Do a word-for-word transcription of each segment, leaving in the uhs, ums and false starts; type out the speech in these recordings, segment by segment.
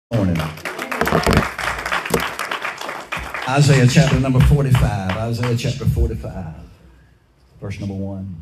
Morning. Isaiah chapter number forty-five. Isaiah chapter forty-five, verse number one.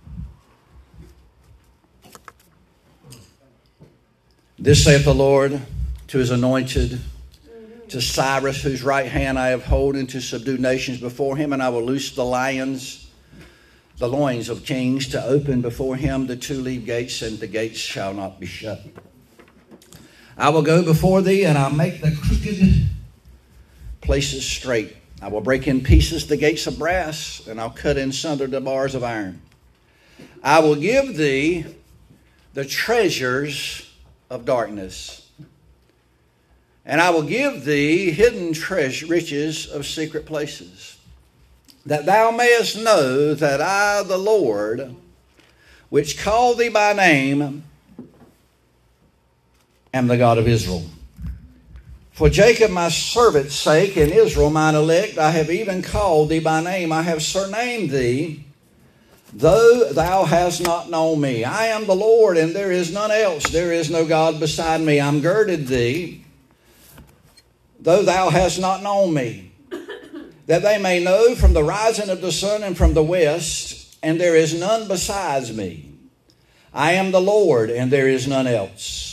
This saith the Lord to his anointed, to Cyrus, whose right hand I have holden to subdue nations before him, and I will loose the lions, the loins of kings, to open before him the two-leaved gates, and the gates shall not be shut. I will go before thee, and I'll make the crooked places straight. I will break in pieces the gates of brass, and I'll cut in sunder the bars of iron. I will give thee the treasures of darkness, and I will give thee hidden treasure, riches of secret places, that thou mayest know that I, the Lord, which called thee by name, am the God of Israel. For Jacob my servant's sake, and Israel mine elect, I have even called thee by name. I have surnamed thee, though thou hast not known me. I am the Lord, and there is none else. There is no God beside me. I'm girded thee, though thou hast not known me, that they may know from the rising of the sun and from the west, and there is none besides me. I am the Lord, and there is none else.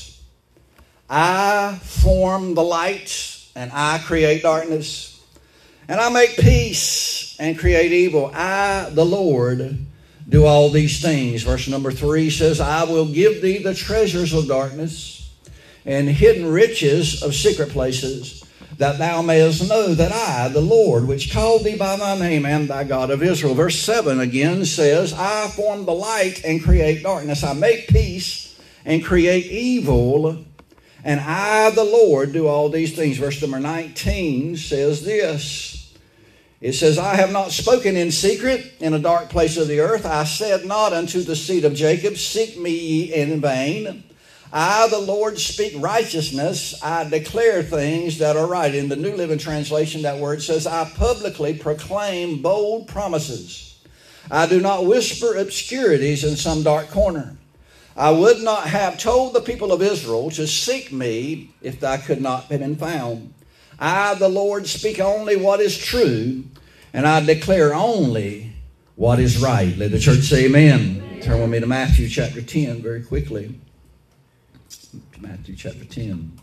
I form the light, and I create darkness, and I make peace and create evil. I, the Lord, do all these things. Verse number three says, I will give thee the treasures of darkness and hidden riches of secret places, that thou mayest know that I, the Lord, which called thee by thy name, am thy God of Israel. Verse seven again says, I form the light and create darkness. I make peace and create evil, and I, the Lord, do all these things. Verse number nineteen says this. It says, I have not spoken in secret in a dark place of the earth. I said not unto the seed of Jacob, seek me ye in vain. I, the Lord, speak righteousness. I declare things that are right. In the New Living Translation, that word says, I publicly proclaim bold promises. I do not whisper obscurities in some dark corner. I would not have told the people of Israel to seek me if I could not have been found. I, the Lord, speak only what is true, and I declare only what is right. Let the church say amen. Amen. Turn with me to Matthew chapter ten very quickly. Matthew chapter ten.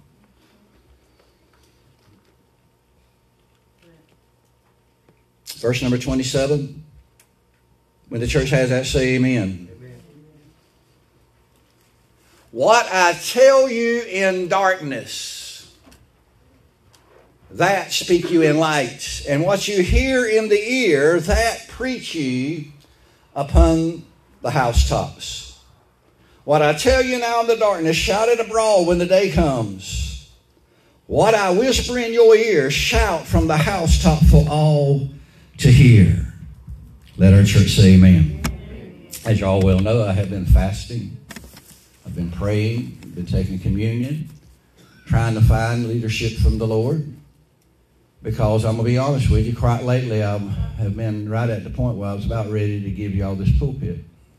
Verse number twenty-seven. When the church has that, say amen. What I tell you in darkness, that speak you in light. And what you hear in the ear, that preach you upon the housetops. What I tell you now in the darkness, shout it abroad when the day comes. What I whisper in your ear, shout from the housetop for all to hear. Let our church say amen. As you all well know, I have been fasting. I've been praying, been taking communion, trying to find leadership from the Lord. Because I'm going to be honest with you, quite lately I have been right at the point where I was about ready to give you all this pulpit.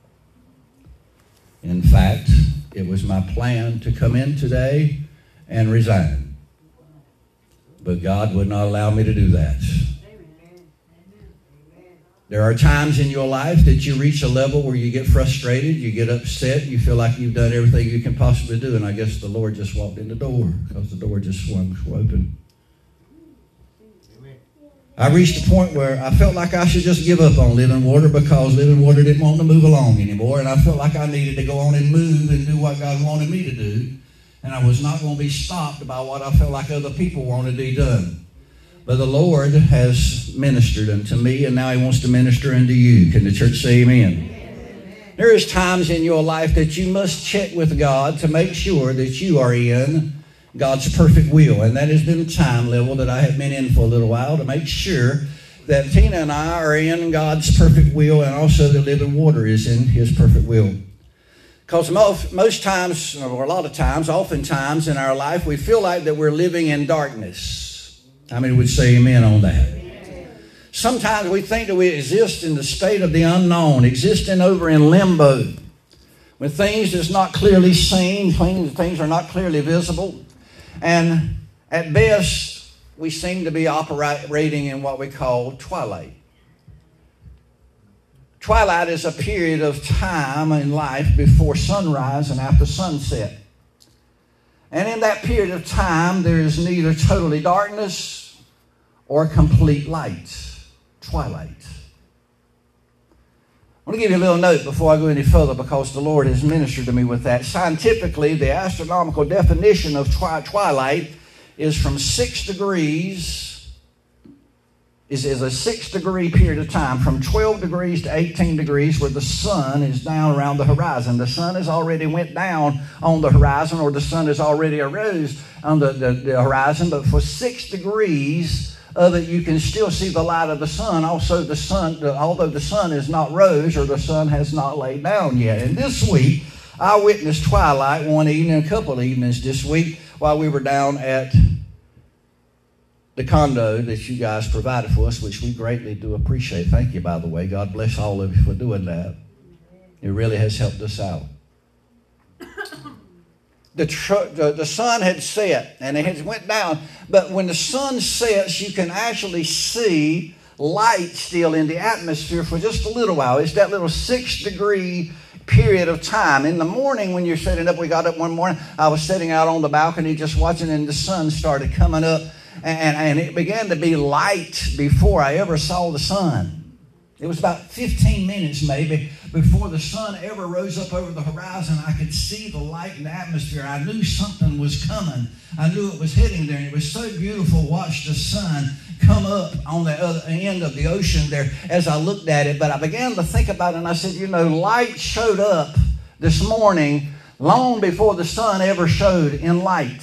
In fact, it was my plan to come in today and resign. But God would not allow me to do that. There are times in your life that you reach a level where you get frustrated, you get upset, you feel like you've done everything you can possibly do, and I guess the Lord just walked in the door because the door just swung open. I reached a point where I felt like I should just give up on Living Water because Living Water didn't want to move along anymore, and I felt like I needed to go on and move and do what God wanted me to do, and I was not going to be stopped by what I felt like other people wanted to be done. But the Lord has ministered unto me, and now he wants to minister unto you. Can the church say amen? Amen. There is times in your life that you must check with God to make sure that you are in God's perfect will. And that has been the time level that I have been in for a little while to make sure that Tina and I are in God's perfect will, and also the Living Water is in his perfect will. Because most, most times, or a lot of times, oftentimes in our life, we feel like that we're living in darkness. How many would say amen on that? Amen. Sometimes we think that we exist in the state of the unknown, existing over in limbo, when things is not clearly seen, things, things are not clearly visible. And at best, we seem to be operating in what we call twilight. Twilight is a period of time in life before sunrise and after sunset. And in that period of time, there is neither totally darkness or complete light. Twilight. I want to give you a little note before I go any further because the Lord has ministered to me with that. Scientifically, the astronomical definition of twi- twilight is from six degrees, is, is a six degree period of time, from twelve degrees to eighteen degrees, where the sun is down around the horizon. The sun has already went down on the horizon, or the sun has already arose on the, the, the horizon, but for six degrees of it, you can still see the light of the sun. Also, the sun, although the sun is not rose or the sun has not laid down yet. And this week, I witnessed twilight one evening, a couple of evenings this week, while we were down at the condo that you guys provided for us, which we greatly do appreciate. Thank you, by the way. God bless all of you for doing that. It really has helped us out. The, tr- the the sun had set and it had went down, but when the sun sets, you can actually see light still in the atmosphere for just a little while. It's that little six degree period of time. In the morning when you're setting up, we got up one morning, I was sitting out on the balcony just watching, and the sun started coming up, and, and it began to be light before I ever saw the sun. It was about fifteen minutes maybe before the sun ever rose up over the horizon. I could see the light in the atmosphere. I knew something was coming. I knew it was hitting there. And it was so beautiful to watch the sun come up on the other end of the ocean there as I looked at it. But I began to think about it, and I said, you know, light showed up this morning long before the sun ever showed in light.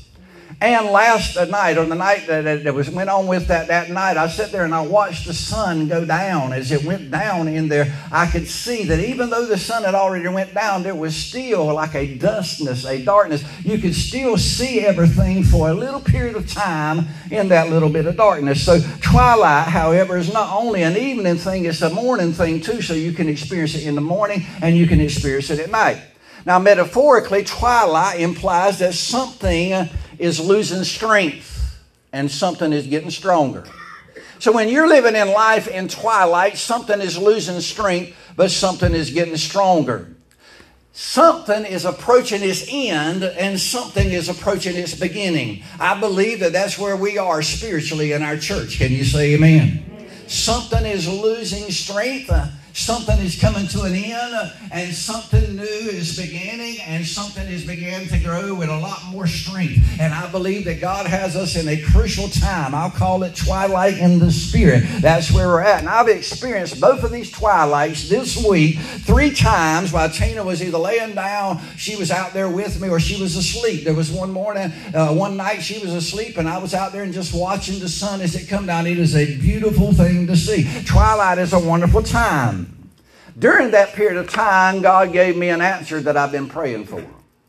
And last night, or the night that, that was went on with that, that night, I sat there and I watched the sun go down. As it went down in there, I could see that even though the sun had already went down, there was still like a dustness, a darkness. You could still see everything for a little period of time in that little bit of darkness. So twilight, however, is not only an evening thing, it's a morning thing too. So you can experience it in the morning and you can experience it at night. Now, metaphorically, twilight implies that something is losing strength and something is getting stronger. So when you're living in life in twilight, something is losing strength, but something is getting stronger. Something is approaching its end and something is approaching its beginning. I believe that that's where we are spiritually in our church. Can you say amen? Something is losing strength. Something is coming to an end, and something new is beginning, and something is beginning to grow with a lot more strength. And I believe that God has us in a crucial time. I'll call it twilight in the spirit. That's where we're at. And I've experienced both of these twilights this week three times while Tina was either laying down, she was out there with me, or she was asleep. There was one morning, uh, one night she was asleep, and I was out there and just watching the sun as it come down. It is a beautiful thing to see. Twilight is a wonderful time. During that period of time, God gave me an answer that I've been praying for.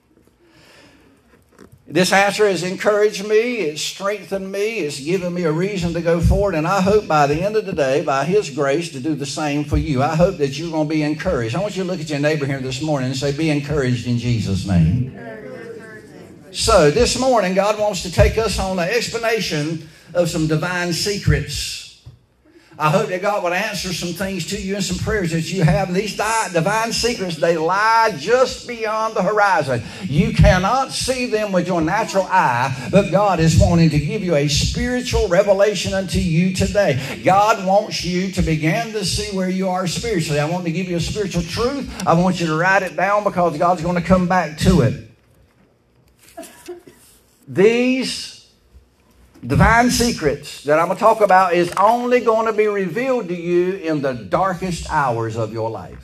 This answer has encouraged me, it's strengthened me, it's given me a reason to go forward, and I hope by the end of the day, by His grace, to do the same for you. I hope that you're going to be encouraged. I want you to look at your neighbor here this morning and say, be encouraged in Jesus' name. So this morning, God wants to take us on an explanation of some divine secrets. I hope that God would answer some things to you and some prayers that you have. These divine secrets, they lie just beyond the horizon. You cannot see them with your natural eye, but God is wanting to give you a spiritual revelation unto you today. God wants you to begin to see where you are spiritually. I want to give you a spiritual truth. I want you to write it down because God's going to come back to it. These divine secrets that I'm going to talk about is only going to be revealed to you in the darkest hours of your life.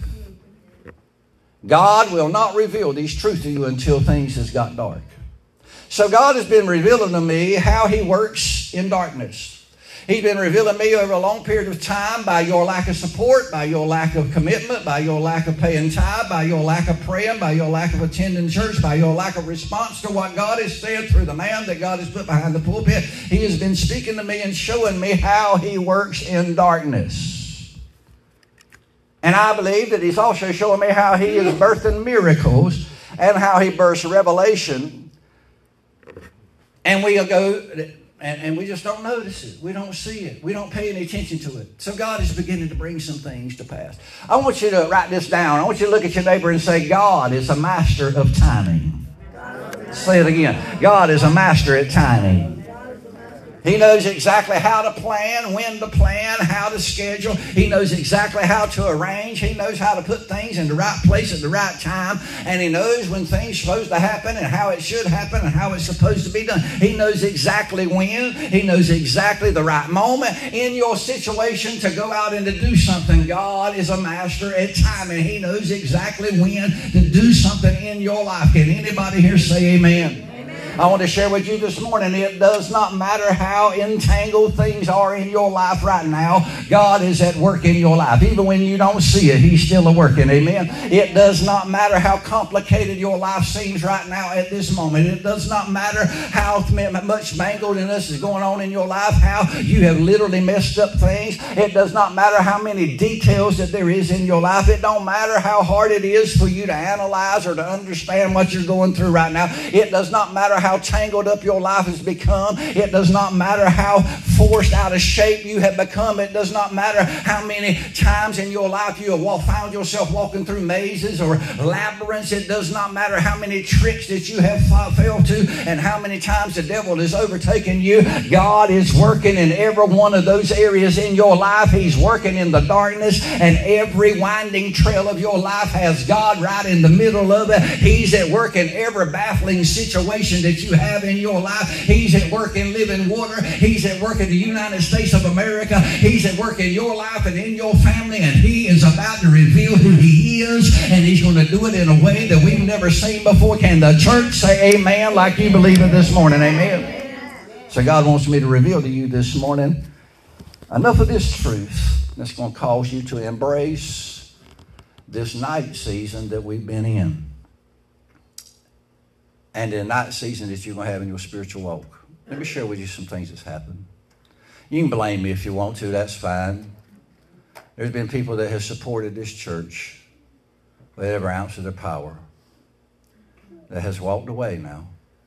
God will not reveal these truths to you until things has got dark. So God has been revealing to me how He works in darkness. He's been revealing me over a long period of time by your lack of support, by your lack of commitment, by your lack of paying tithe, by your lack of praying, by your lack of attending church, by your lack of response to what God has said through the man that God has put behind the pulpit. He has been speaking to me and showing me how He works in darkness. And I believe that He's also showing me how He is birthing miracles and how He births revelation And we'll go, and, and we just don't notice it. We don't see it. We don't pay any attention to it. So God is beginning to bring some things to pass. I want you to write this down. I want you to look at your neighbor and say, God is a master of timing. Say it again. God is a master at timing. He knows exactly how to plan, when to plan, how to schedule. He knows exactly how to arrange. He knows how to put things in the right place at the right time. And He knows when things are supposed to happen and how it should happen and how it's supposed to be done. He knows exactly when. He knows exactly the right moment in your situation to go out and to do something. God is a master at timing. He knows exactly when to do something in your life. Can anybody here say amen? I want to share with you this morning, it does not matter how entangled things are in your life right now. God is at work in your life. Even when you don't see it, He's still a working. Amen. It does not matter how complicated your life seems right now at this moment. It does not matter how much mangledness is going on in your life, how you have literally messed up things. It does not matter how many details that there is in your life. It don't matter how hard it is for you to analyze or to understand what you're going through right now. It does not matter how tangled up your life has become. It does not matter how forced out of shape you have become. It does not matter how many times in your life you have found yourself walking through mazes or labyrinths. It does not matter how many tricks that you have failed to and how many times the devil has overtaken you. God is working in every one of those areas in your life. He's working in the darkness, and every winding trail of your life has God right in the middle of it. He's at work in every baffling situation that you have in your life. He's at work in living water. He's at work in the United States of America. He's at work in your life and in your family, and He is about to reveal who He is, and He's going to do it in a way that we've never seen before. Can the church say amen like you believe it this morning? Amen. So God wants me to reveal to you this morning enough of this truth that's going to cause you to embrace this night season that we've been in, and the night season that you're going to have in your spiritual walk. Let me share with you some things that's happened. You can blame me if you want to. That's fine. There's been people that have supported this church with every ounce of their power that has walked away now.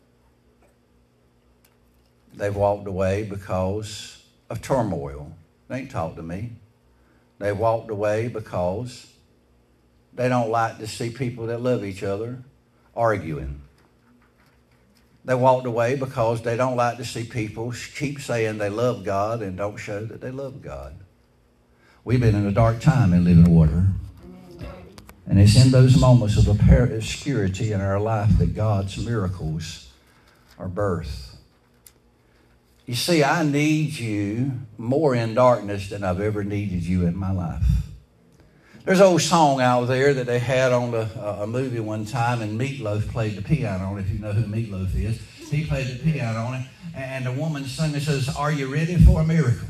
They've walked away because of turmoil. They ain't talked to me. They walked away because they don't like to see people that love each other arguing. They walked away because they don't like to see people keep saying they love God and don't show that they love God. We've been in a dark time in living water. And it's in those moments of obscurity in our life that God's miracles are birthed. You see, I need you more in darkness than I've ever needed you in my life. There's an old song out there that they had on a, a movie one time, and Meatloaf played the piano on it, if you know who Meatloaf is. He played the piano on it, and the woman sung and says, "Are you ready for a miracle?"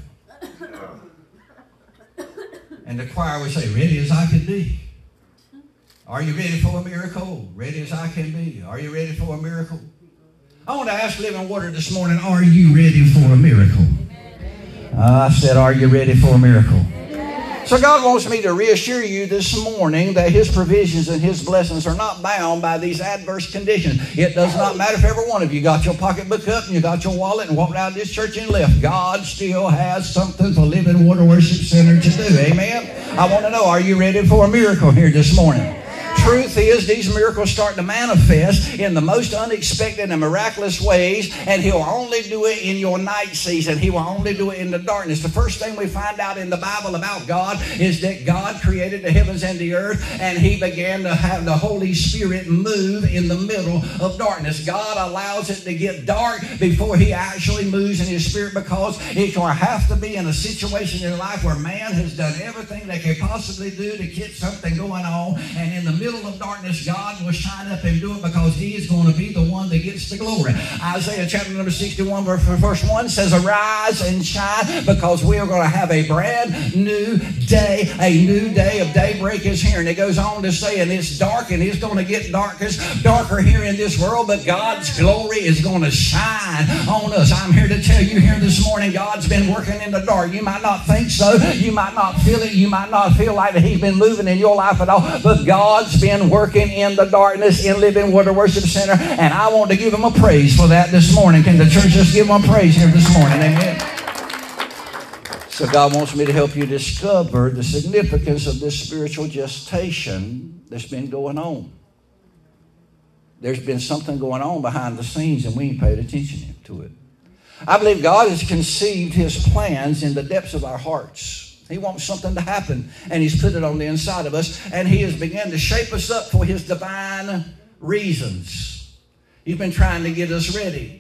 And the choir would say, "Ready as I can be." Are you ready for a miracle? Ready as I can be. Are you ready for a miracle? I want to ask Living Water this morning, are you ready for a miracle? Uh, I said, are you ready for a miracle? So God wants me to reassure you this morning that His provisions and His blessings are not bound by these adverse conditions. It does not matter if every one of you got your pocketbook up and you got your wallet and walked out of this church and left. God still has something for Living Water Worship Center to do. Amen? I want to know, are you ready for a miracle here this morning? Truth is, these miracles start to manifest in the most unexpected and miraculous ways, and He'll only do it in your night season. He will only do it in the darkness. The first thing we find out in the Bible about God is that God created the heavens and the earth, and He began to have the Holy Spirit move in the middle of darkness. God allows it to get dark before He actually moves in His Spirit, because it's going to have to be in a situation in life where man has done everything they can possibly do to get something going on, and in the middle of darkness, God will shine up and do it, because He is going to be the one that gets the glory. Isaiah chapter number sixty-one verse one says, "Arise and shine, because we are going to have a brand new day. A new day of daybreak is here." And it goes on to say, and it's dark, and it's going to get darkest, darker here in this world, but God's glory is going to shine on us. I'm here to tell you here this morning, God's been working in the dark. You might not think so. You might not feel it. You might not feel like that He's been moving in your life at all, but God's been been working in the darkness in Living Water Worship Center, and I want to give him a praise for that this morning. Can the church just give him a praise here this morning? Amen. So God wants me to help you discover the significance of this spiritual gestation that's been going on. There's been something going on behind the scenes, and we ain't paid attention to it. I believe God has conceived his plans in the depths of our hearts. He wants something to happen, and he's put it on the inside of us, and he has begun to shape us up for his divine reasons. He's been trying to get us ready.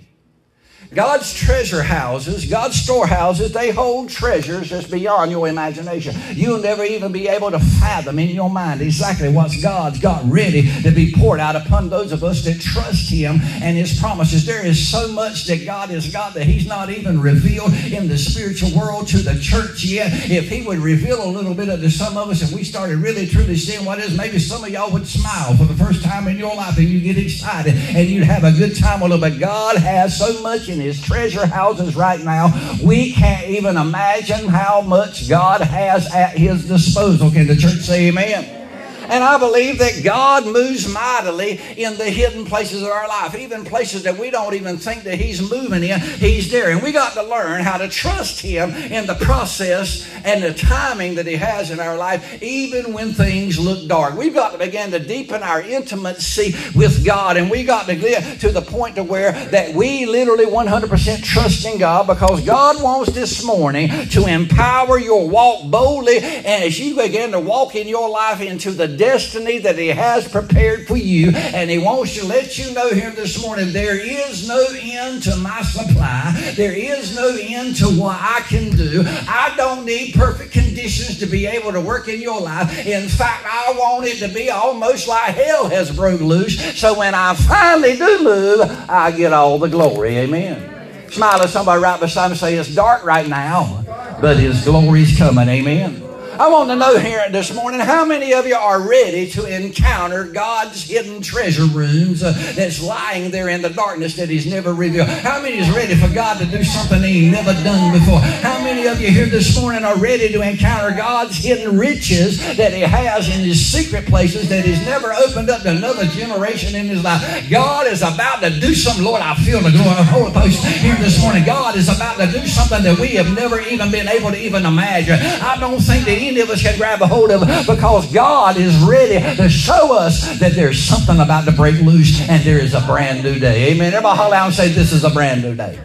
God's treasure houses, God's storehouses, they hold treasures that's beyond your imagination. You'll never even be able to fathom in your mind exactly what God's got ready to be poured out upon those of us that trust him and his promises. There is so much that God has got that he's not even revealed in the spiritual world to the church yet. If he would reveal a little bit of to some of us and we started really truly seeing what it is, maybe some of y'all would smile for the first time in your life and you get excited and you'd have a good time with it. But God has so much in his treasure houses right now, we can't even imagine how much God has at his disposal. Can the church say amen? And I believe that God moves mightily in the hidden places of our life, even places that we don't even think that he's moving in. He's there. And we got to learn how to trust him in the process and the timing that he has in our life, even when things look dark. We've got to begin to deepen our intimacy with God. And we got to get to the point to where that we literally one hundred percent trust in God, because God wants this morning to empower your walk boldly. And as you begin to walk in your life into the destiny that he has prepared for you, and he wants to let you know here this morning, there is no end to my supply. There is no end to what I can do. I don't need perfect conditions to be able to work in your life. In fact, I want it to be almost like hell has broke loose, so when I finally do move, I get all the glory. Amen. Smile at somebody right beside me and say, it's dark right now, but his glory's coming. Amen. I want to know here this morning, how many of you are ready to encounter God's hidden treasure rooms uh, that's lying there in the darkness that he's never revealed? How many is ready for God to do something he's never done before? How many of you here this morning are ready to encounter God's hidden riches that he has in his secret places that he's never opened up to another generation in his life? God is about to do something. Lord, I feel the glory of the Holy Ghost here this morning. God is about to do something that we have never even been able to even imagine. I don't think that any of us can grab a hold of it, because God is ready to show us that there's something about to break loose and there is a brand new day. Amen. Everybody holler out and say, this is a brand new day.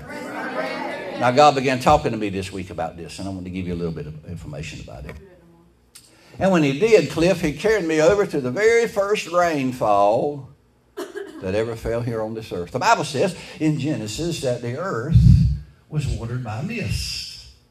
Now, God began talking to me this week about this, and I want to give you a little bit of information about it. And when he did, Cliff, he carried me over to the very first rainfall that ever fell here on this earth. The Bible says in Genesis that the earth was watered by mist.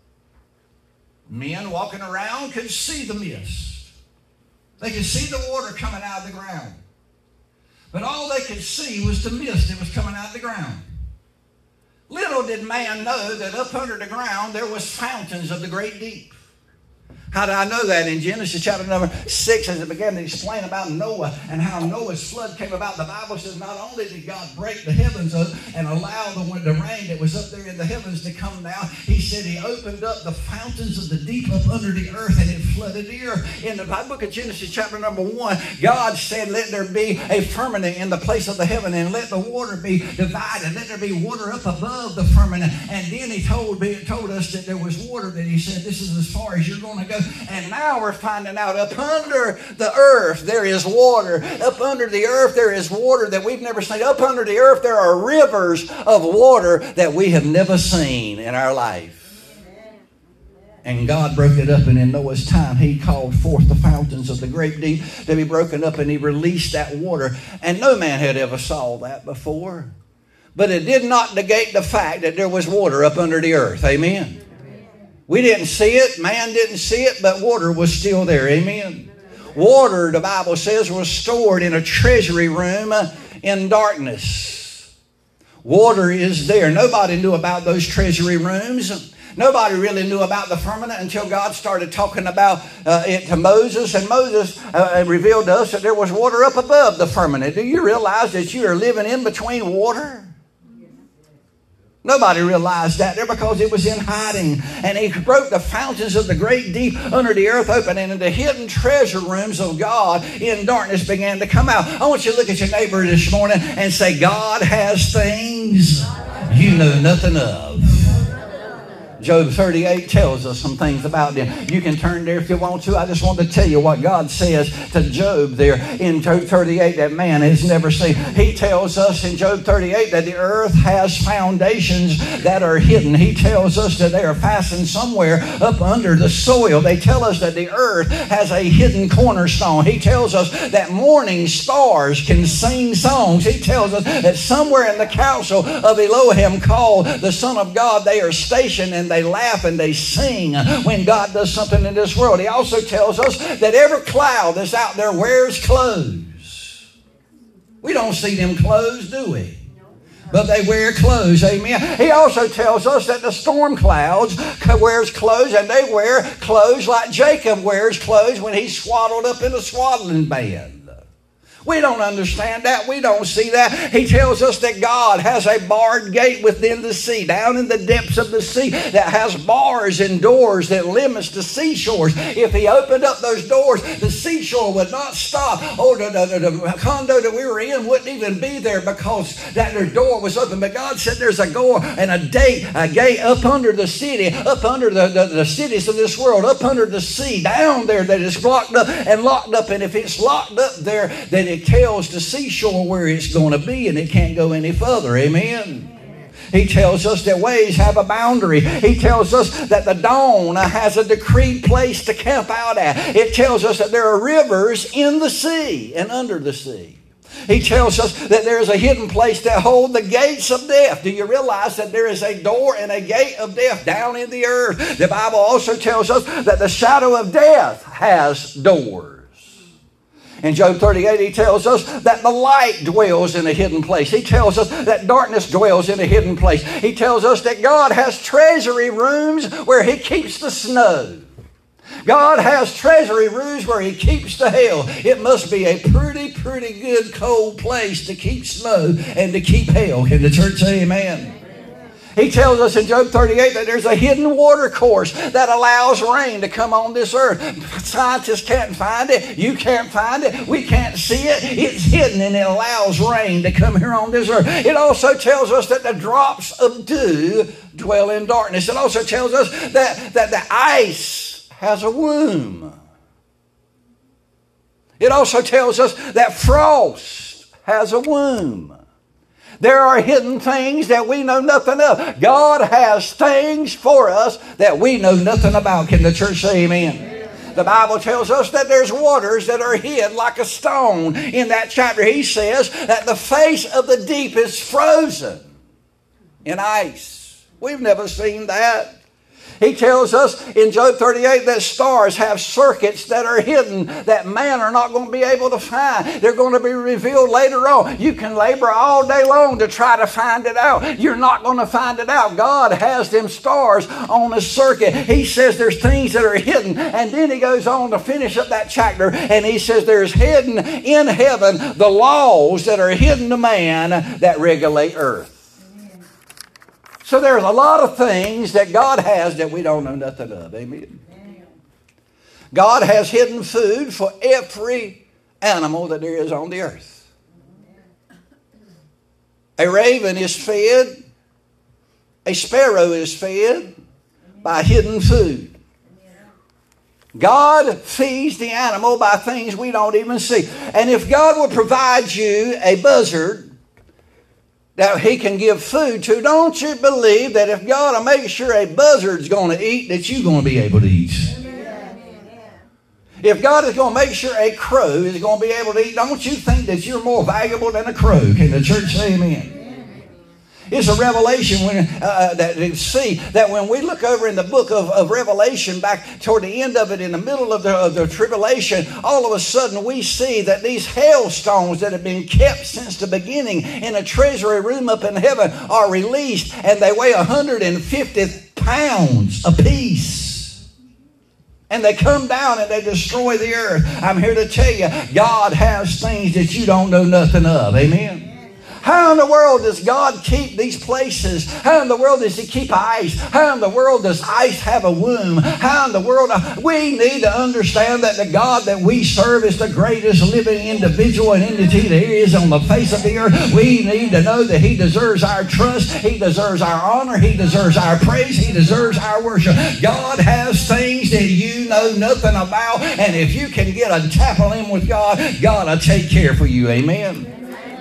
Men walking around could see the mist. They could see the water coming out of the ground. But all they could see was the mist that was coming out of the ground. Little did man know that up under the ground there was fountains of the great deep. How did I know that? In Genesis chapter number six, as it began to explain about Noah and how Noah's flood came about, the Bible says not only did God break the heavens up and allow the, the rain that was up there in the heavens to come down, he said he opened up the fountains of the deep up under the earth, and it flooded the earth. In the book of Genesis chapter number one, God said, let there be a firmament in the place of the heaven, and let the water be divided. Let there be water up above the firmament. And then he told, told us that there was water that he said, this is as far as you're going to go. And now we're finding out up under the earth there is water. Up under the earth there is water that we've never seen. Up under the earth there are rivers of water that we have never seen in our life. And God broke it up, and in Noah's time he called forth the fountains of the great deep to be broken up, and he released that water. And no man had ever saw that before. But it did not negate the fact that there was water up under the earth. Amen. We didn't see it, man didn't see it, but water was still there. Amen. Water, the Bible says, was stored in a treasury room in darkness. Water is there. Nobody knew about those treasury rooms. Nobody really knew about the firmament until God started talking about uh, it to Moses. And Moses uh, revealed to us that there was water up above the firmament. Do you realize that you are living in between water? Nobody realized that there because it was in hiding. And he broke the fountains of the great deep under the earth open, and the hidden treasure rooms of God in darkness began to come out. I want you to look at your neighbor this morning and say, God has things you know nothing of. Job thirty-eight tells us some things about them. You can turn there if you want to. I just want to tell you what God says to Job there in Job thirty-eight that man has never seen. He tells us in Job thirty-eight that the earth has foundations that are hidden. He tells us that they are fastened somewhere up under the soil. They tell us that the earth has a hidden cornerstone. He tells us that morning stars can sing songs. He tells us that somewhere in the council of Elohim called the Son of God, they are stationed and they laugh and they sing when God does something in this world. He also tells us that every cloud that's out there wears clothes. We don't see them clothes, do we? But they wear clothes, amen. He also tells us that the storm clouds wears clothes, and they wear clothes like Jacob wears clothes when he's swaddled up in a swaddling band. We don't understand that. We don't see that. He tells us that God has a barred gate within the sea, down in the depths of the sea, that has bars and doors that limits the seashores. If he opened up those doors, the seashore would not stop. Oh, the, the, the, the condo that we were in wouldn't even be there because that their door was open. But God said there's a door and a gate, a gate up under the city, up under the, the, the cities of this world, up under the sea, down there that is blocked up and locked up. And if it's locked up there, then it tells the seashore where it's going to be, and it can't go any further. Amen. He tells us that ways have a boundary. He tells us that the dawn has a decreed place to camp out at. It tells us that there are rivers in the sea and under the sea. He tells us that there is a hidden place that holds the gates of death. Do you realize that there is a door and a gate of death down in the earth? The Bible also tells us that the shadow of death has doors. In Job thirty-eight, he tells us that the light dwells in a hidden place. He tells us that darkness dwells in a hidden place. He tells us that God has treasury rooms where he keeps the snow. God has treasury rooms where he keeps the hail. It must be a pretty, pretty good cold place to keep snow and to keep hail. Can the church say amen? He tells us in Job thirty-eight that there's a hidden water course that allows rain to come on this earth. Scientists can't find it. You can't find it. We can't see it. It's hidden, and it allows rain to come here on this earth. It also tells us that the drops of dew dwell in darkness. It also tells us that, that the ice has a womb. It also tells us that frost has a womb. There are hidden things that we know nothing of. God has things for us that we know nothing about. Can the church say amen? Amen. The Bible tells us that there's waters that are hid like a stone. In that chapter, he says that the face of the deep is frozen in ice. We've never seen that. He tells us in Job thirty-eight that stars have circuits that are hidden that man are not going to be able to find. They're going to be revealed later on. You can labor all day long to try to find it out. You're not going to find it out. God has them stars on a circuit. He says there's things that are hidden. And then he goes on to finish up that chapter and he says there's hidden in heaven the laws that are hidden to man that regulate earth. So there's a lot of things that God has that we don't know nothing of. Amen. God has hidden food for every animal that there is on the earth. A raven is fed. A sparrow is fed by hidden food. God feeds the animal by things we don't even see. And if God will provide you a buzzard that he can give food to, don't you believe that if God will make sure a buzzard's going to eat, that you're going to be able to eat? Amen. If God is going to make sure a crow is going to be able to eat, don't you think that you're more valuable than a crow? Can the church say amen? It's a revelation when, uh, that you see that when we look over in the book of, of Revelation, back toward the end of it, in the middle of the, of the tribulation, all of a sudden we see that these hailstones that have been kept since the beginning in a treasury room up in heaven are released, and they weigh one hundred fifty pounds apiece. And they come down and they destroy the earth. I'm here to tell you, God has things that you don't know nothing of. Amen. How in the world does God keep these places? How in the world does He keep ice? How in the world does ice have a womb? How in the world? We need to understand that the God that we serve is the greatest living individual and entity there is on the face of the earth. We need to know that He deserves our trust. He deserves our honor. He deserves our praise. He deserves our worship. God has things that you know nothing about, and if you can get a tapple in with God, God will take care for you. Amen.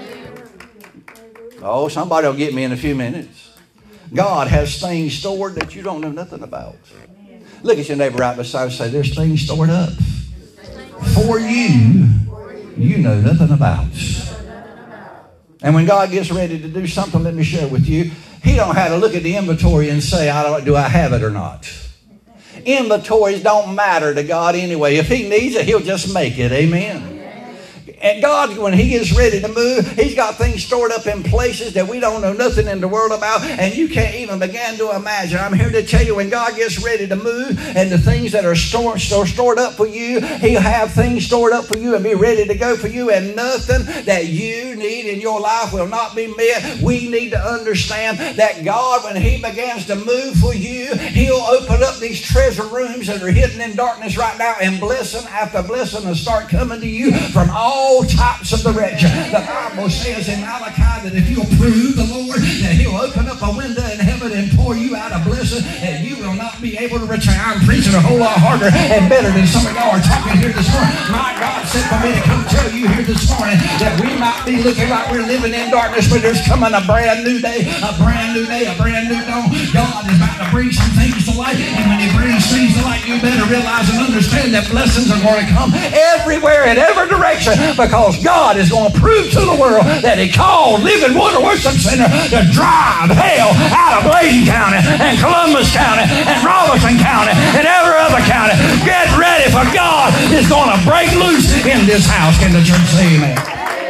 Oh, somebody will get me in a few minutes. God has things stored that you don't know nothing about. Look at your neighbor right beside and say, there's things stored up for you you know nothing about. And when God gets ready to do something, let me share with you, He don't have to look at the inventory and say, I don't, do I have it or not? Inventories don't matter to God anyway. If He needs it, He'll just make it. Amen. And God, when He is ready to move, He's got things stored up in places that we don't know nothing in the world about, and you can't even begin to imagine. I'm here to tell you, when God gets ready to move, and the things that are stored, so stored up for you, He'll have things stored up for you and be ready to go for you, and nothing that you need in your life will not be met. We need to understand that God, when He begins to move for you, He'll open up these treasure rooms that are hidden in darkness right now, and blessing after blessing will start coming to you from all All types of direction. The Bible says in Malachi that if you'll prove the Lord, that He'll open up a window in heaven and pour you out a blessing that you will not be able to return. I'm preaching a whole lot harder and better than some of y'all are talking here this morning. My God said for me to come tell you here this morning that we might be looking like we're living in darkness, but there's coming a brand new day, a brand new day, a brand new dawn. God is about to bring some things to light, and when He brings things to light, you better realize and understand that blessings are going to come everywhere in every direction, because God is going to prove to the world that He called Living Water Worship Center to drive hell out of Bladen County and Columbus County and Robertson County and every other county. Get ready, for God is going to break loose in this house. Can the church say amen?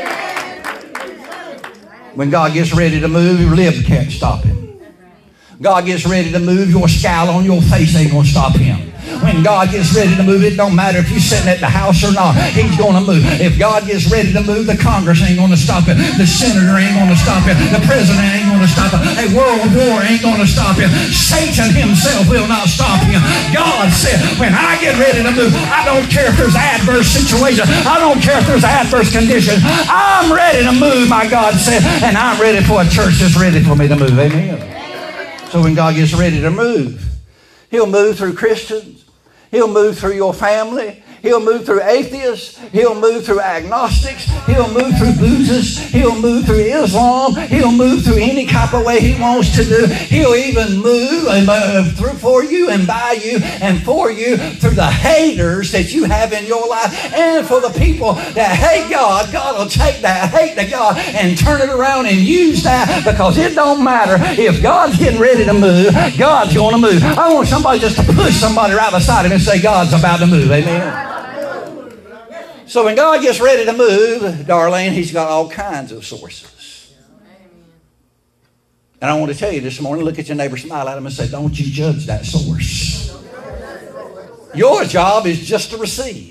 When God gets ready to move, your lip can't stop Him. God gets ready to move, your scowl on your face ain't going to stop Him. When God gets ready to move, it don't matter if you're sitting at the house or not. He's going to move. If God gets ready to move, the Congress ain't going to stop it. The senator ain't going to stop it. The president ain't going to stop it. A world war ain't going to stop him. Satan himself will not stop him. God said, when I get ready to move, I don't care if there's adverse situation. I don't care if there's adverse conditions. I'm ready to move, my God said, and I'm ready for a church that's ready for me to move. Amen. So when God gets ready to move, He'll move through Christians. He'll move through your family. He'll move through atheists. He'll move through agnostics. He'll move through Buddhists. He'll move through Islam. He'll move through any type of way He wants to do. He'll even move and, uh, through for you and by you and for you through the haters that you have in your life, and for the people that hate God. God will take that hate to God and turn it around and use that, because it don't matter. If God's getting ready to move, God's going to move. I want somebody just to push somebody right beside him and say, God's about to move. Amen. So when God gets ready to move, Darlene, He's got all kinds of sources. And I want to tell you this morning, look at your neighbor, smile at him and say, don't you judge that source. Your job is just to receive.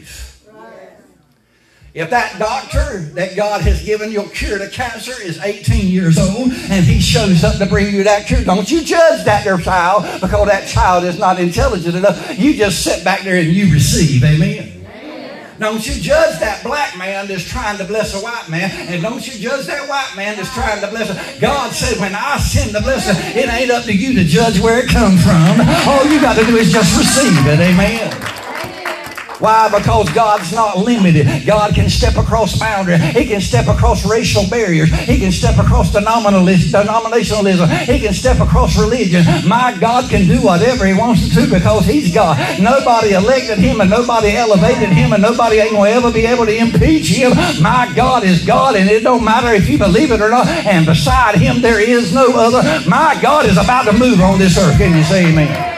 If that doctor that God has given your cure to cancer is eighteen years old and he shows up to bring you that cure, don't you judge that there child, because that child is not intelligent enough. You just sit back there and you receive. Amen. Don't you judge that black man that's trying to bless a white man, and don't you judge that white man that's trying to bless a... God said, when I send the blessing, it ain't up to you to judge where it comes from. All you got to do is just receive it. Amen. Why? Because God's not limited. God can step across boundaries. He can step across racial barriers. He can step across denominationalism. He can step across religion. My God can do whatever He wants to do, because He's God. Nobody elected Him, and nobody elevated Him, and nobody ain't going to ever be able to impeach Him. My God is God, and it don't matter if you believe it or not. And beside Him there is no other. My God is about to move on this earth. Can you say amen?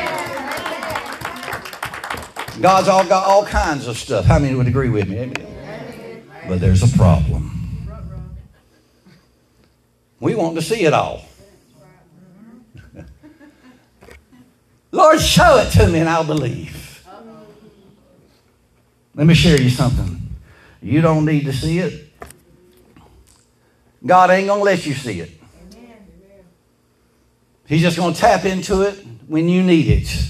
God's all got all kinds of stuff. How many would agree with me? Amen. But there's a problem. We want to see it all. Lord, show it to me and I'll believe. Let me share you something. You don't need to see it. God ain't going to let you see it. He's just going to tap into it when you need it.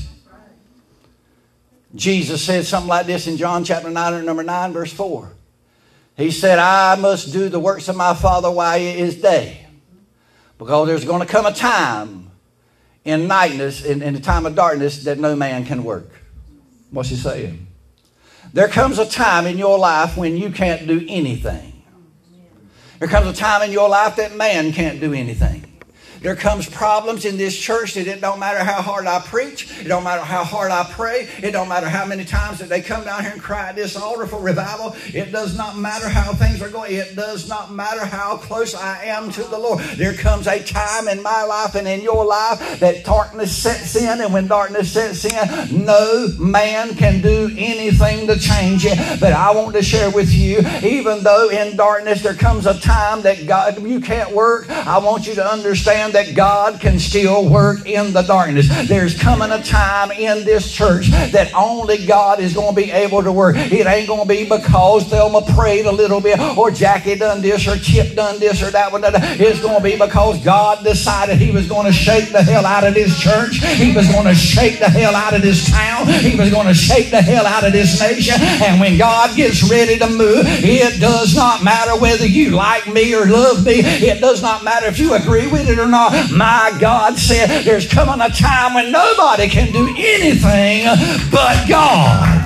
Jesus said something like this in John chapter nine, number nine, verse four. He said, I must do the works of my Father while it is day. Because there's going to come a time in nightness, in, in the time of darkness, that no man can work. What's he saying? There comes a time in your life when you can't do anything. There comes a time in your life that man can't do anything. There comes problems in this church that it don't matter how hard I preach. It don't matter how hard I pray. It don't matter how many times that they come down here and cry at this altar for revival. It does not matter how things are going. It does not matter how close I am to the Lord. There comes a time in my life and in your life that darkness sets in. And when darkness sets in, no man can do anything to change it. But I want to share with you, even though in darkness there comes a time that God, you can't work, I want you to understand that God can still work in the darkness. There's coming a time in this church that only God is going to be able to work. It ain't going to be because Thelma prayed a little bit, or Jackie done this, or Chip done this, or that one. It's going to be because God decided He was going to shake the hell out of this church. He was going to shake the hell out of this town. He was going to shake the hell out of this nation. And when God gets ready to move, it does not matter whether you like me or love me. It does not matter if you agree with it or not. My God said there's coming a time when nobody can do anything but God.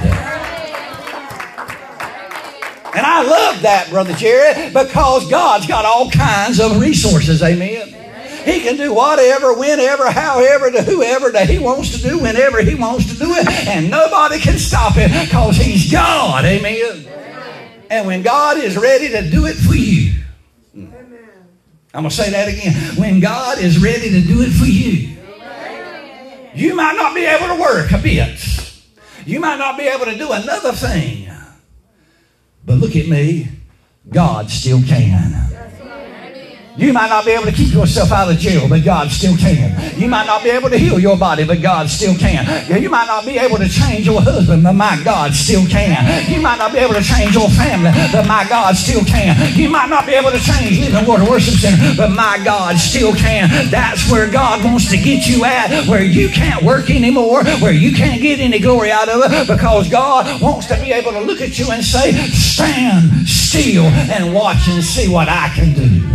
And I love that, Brother Jerry, because God's got all kinds of resources. Amen. He can do whatever, whenever, however, to whoever that He wants to do, whenever He wants to do it. And nobody can stop it because He's God. Amen. And when God is ready to do it for you, I'm going to say that again. When God is ready to do it for you, you might not be able to work a bit. You might not be able to do another thing. But look at me. God still can. You might not be able to keep yourself out of jail, but God still can. You might not be able to heal your body, but God still can. You might not be able to change your husband, but my God still can. You might not be able to change your family, but my God still can. You might not be able to change Living Water Worship Center, but my God still can. That's where God wants to get you at, where you can't work anymore, where you can't get any glory out of it, because God wants to be able to look at you and say, stand still and watch and see what I can do.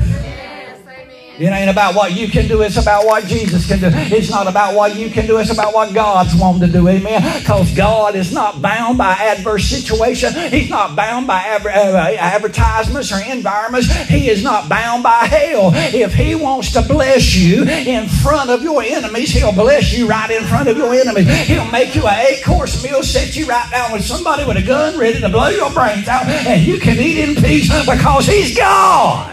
It ain't about what you can do. It's about what Jesus can do. It's not about what you can do. It's about what God's wanting to do. Amen. Because God is not bound by adverse situation. He's not bound by adver- uh, advertisements or environments. He is not bound by hell. If He wants to bless you in front of your enemies, He'll bless you right in front of your enemies. He'll make you an eight-course meal, set you right down with somebody with a gun ready to blow your brains out, and you can eat in peace because He's God.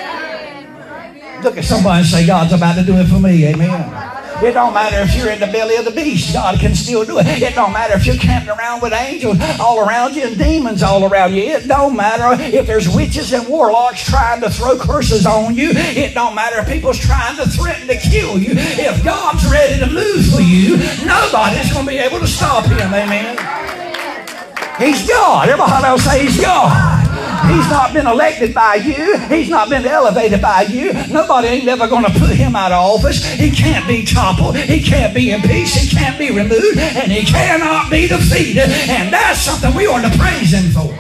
Look at somebody and say, God's about to do it for me. Amen. It don't matter if you're in the belly of the beast. God can still do it. It don't matter if you're camped around with angels all around you and demons all around you. It don't matter if there's witches and warlocks trying to throw curses on you. It don't matter if people's trying to threaten to kill you. If God's ready to move for you, nobody's going to be able to stop Him. Amen. He's God. Everybody else say He's God. He's not been elected by you. He's not been elevated by you. Nobody ain't ever going to put Him out of office. He can't be toppled. He can't be impeached. He can't be removed. And He cannot be defeated. And that's something we ought to praise Him for.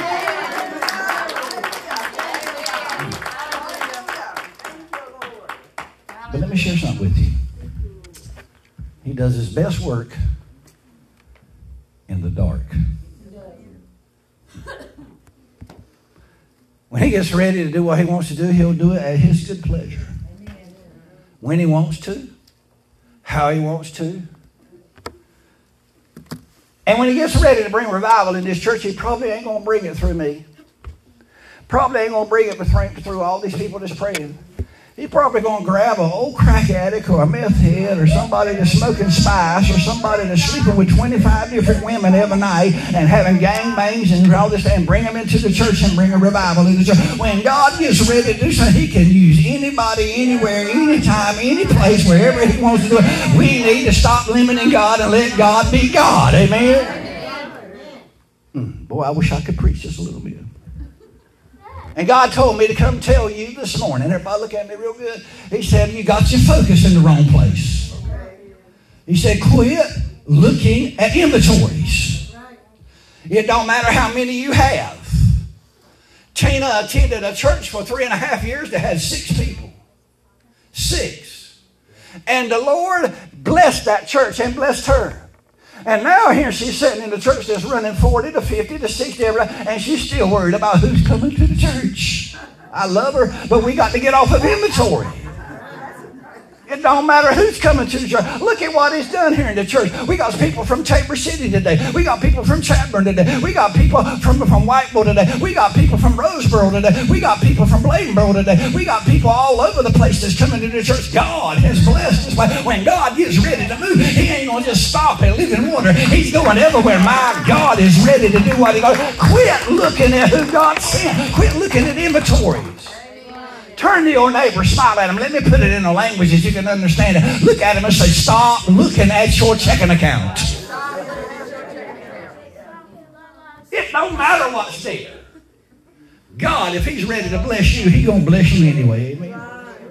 But let me share something with you. He does His best work in the dark. When He gets ready to do what He wants to do, He'll do it at His good pleasure. When He wants to, how He wants to. And when He gets ready to bring revival in this church, He probably ain't going to bring it through me. Probably ain't going to bring it through all these people that's praying. He's probably going to grab an old crack addict or a meth head or somebody that's smoking spice or somebody that's sleeping with twenty-five different women every night and having gangbangs and all this and bring them into the church and bring a revival in the church. When God gets ready to do something, He can use anybody, anywhere, anytime, any place, wherever He wants to do it. We need to stop limiting God and let God be God. Amen? Mm, boy, I wish I could preach just a little bit. And God told me to come tell you this morning. Everybody look at me real good. He said, you got your focus in the wrong place. He said, quit looking at inventories. It don't matter how many you have. Tina attended a church for three and a half years that had six people. Six. And the Lord blessed that church and blessed her. And now here she's sitting in the church that's running forty to fifty to sixty every day, and she's still worried about who's coming to the church. I love her, but we got to get off of inventory. It don't matter who's coming to the church. Look at what he's done here in the church. We got people from Tabor City today. We got people from Chadbourne today. We got people from, from Whiteville today. We got people from Roseboro today. We got people from Bladenboro today. We got people all over the place that's coming to the church. God has blessed us. When God gets ready to move, he ain't going to just stop at living water. He's going everywhere. My God is ready to do what he got. Quit looking at who God sent. Quit looking at inventories. Turn to your neighbor, smile at him. Let me put it in a language that you can understand it. Look at him and say, stop looking at your checking account. It don't matter what's there. God, if he's ready to bless you, he's going to bless you anyway. Amen.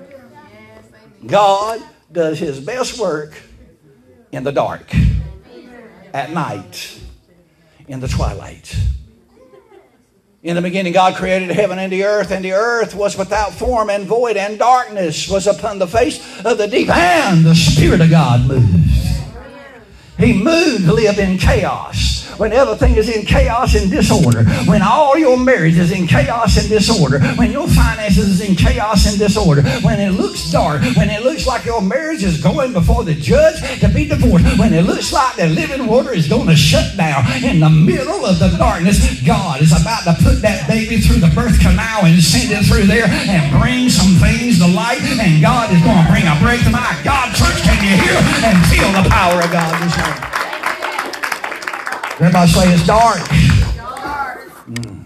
God does his best work in the dark, at night, in the twilight. In the beginning, God created heaven and the earth, and the earth was without form and void, and darkness was upon the face of the deep, and the Spirit of God moved. He moved to live in chaos. When everything is in chaos and disorder, when all your marriage is in chaos and disorder, when your finances is in chaos and disorder, when it looks dark, when it looks like your marriage is going before the judge to be divorced, when it looks like the living water is going to shut down, in the middle of the darkness, God is about to put that baby through the birth canal and send it through there and bring some things to light, and God is going to bring a breakthrough. My God, church, can you hear and feel the power of God this morning? Everybody say it's dark. Mm.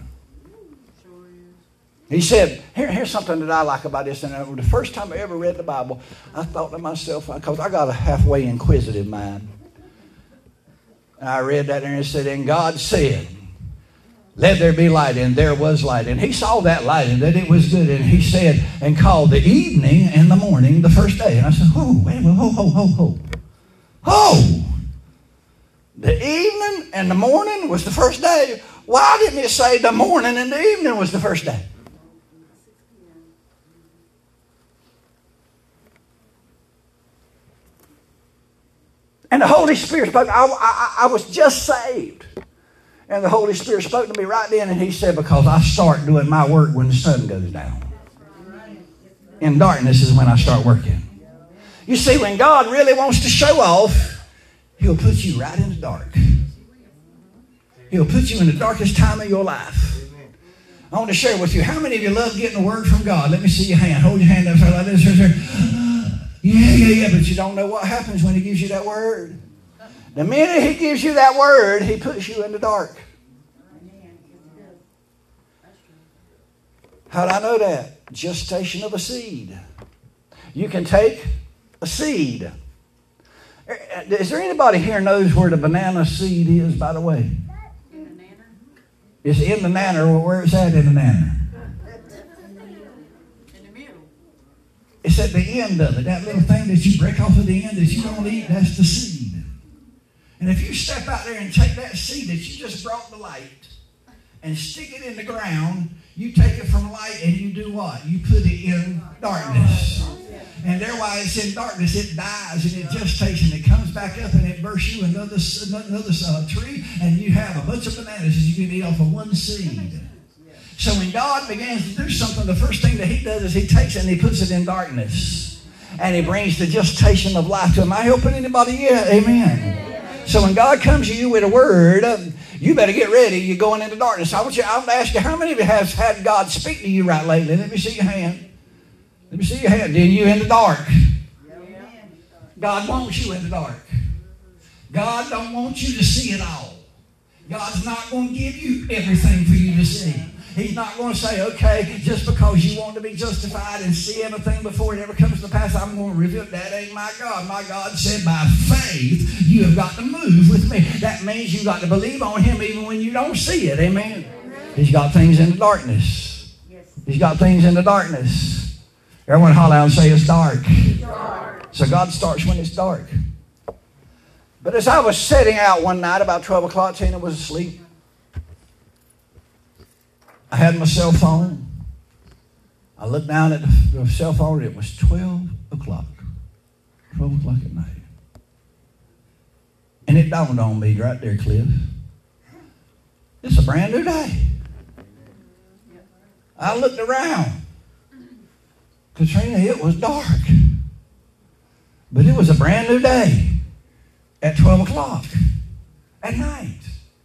He said, Here, here's something that I like about this. And the first time I ever read the Bible, I thought to myself, because I got a halfway inquisitive mind. And I read that and it said, and God said, let there be light, and there was light. And he saw that light and that it was good. And he said, and called the evening and the morning the first day. And I said, oh, wait a minute, ho, ho, ho, ho. Ho! The evening and the morning was the first day. Why didn't it say the morning and the evening was the first day? And the Holy Spirit spoke. I, I, I was just saved. And the Holy Spirit spoke to me right then, and he said, because I start doing my work when the sun goes down. In darkness is when I start working. You see, when God really wants to show off, he'll put you right in the dark. He'll put you in the darkest time of your life. I want to share with you, how many of you love getting a word from God? Let me see your hand. Hold your hand up like this. Yeah, yeah, yeah, but you don't know what happens when he gives you that word. The minute he gives you that word, he puts you in the dark. How do I know that? Gestation of a seed. You can take a seed. Is there anybody here knows where the banana seed is, by the way? In the nanner? It's in the nanner, or where it's at in the nanner? In the middle. It's at the end of it. That little thing that you break off at the end that you don't eat, that's the seed. And if you step out there and take that seed that you just brought to light and stick it in the ground, you take it from light and you do what? You put it in darkness. And there while it's in darkness, it dies and it gestates and it comes back up and it bursts you another, another uh, tree, and you have a bunch of bananas that you can eat off of one seed. So when God begins to do something, the first thing that he does is he takes it and he puts it in darkness. And he brings the gestation of life to him. Am I helping anybody yet? Amen. So when God comes to you with a word, um, you better get ready. You're going into darkness. I want you, I want to ask you, how many of you have had God speak to you right lately? Let me see your hand. Let me see your hand. Then you in the dark. God wants you in the dark. God don't want you to see it all. God's not going to give you everything for you to see. He's not going to say, okay, just because you want to be justified and see everything before it ever comes to pass, I'm going to reveal it. That ain't my God. My God said, by faith, you have got to move with me. That means you've got to believe on him even when you don't see it. Amen. Amen. He's got things in the darkness. Yes. He's got things in the darkness. Everyone holler out and say it's dark. dark. So God starts when it's dark. But as I was setting out one night about twelve o'clock, Tina was asleep. I had my cell phone. I looked down at the cell phone. It was twelve o'clock. twelve o'clock at night. And it dawned on me right there, Cliff. It's a brand new day. I looked around. Katrina, it was dark. But it was a brand new day at twelve o'clock at night.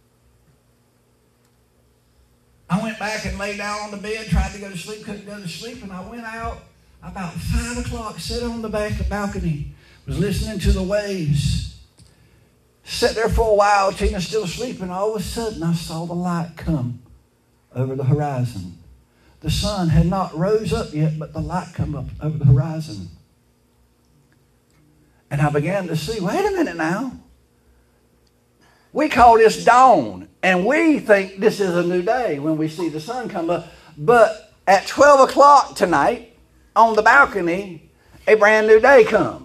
I went back and lay down on the bed, tried to go to sleep, couldn't go to sleep, and I went out about five o'clock, sat on the back balcony, was listening to the waves. Sat there for a while, Tina's still sleeping. All of a sudden, I saw the light come over the horizon. The sun had not rose up yet, but the light come up over the horizon. And I began to see, wait a minute now. We call this dawn, and we think this is a new day when we see the sun come up. But at twelve o'clock tonight, on the balcony, a brand new day come.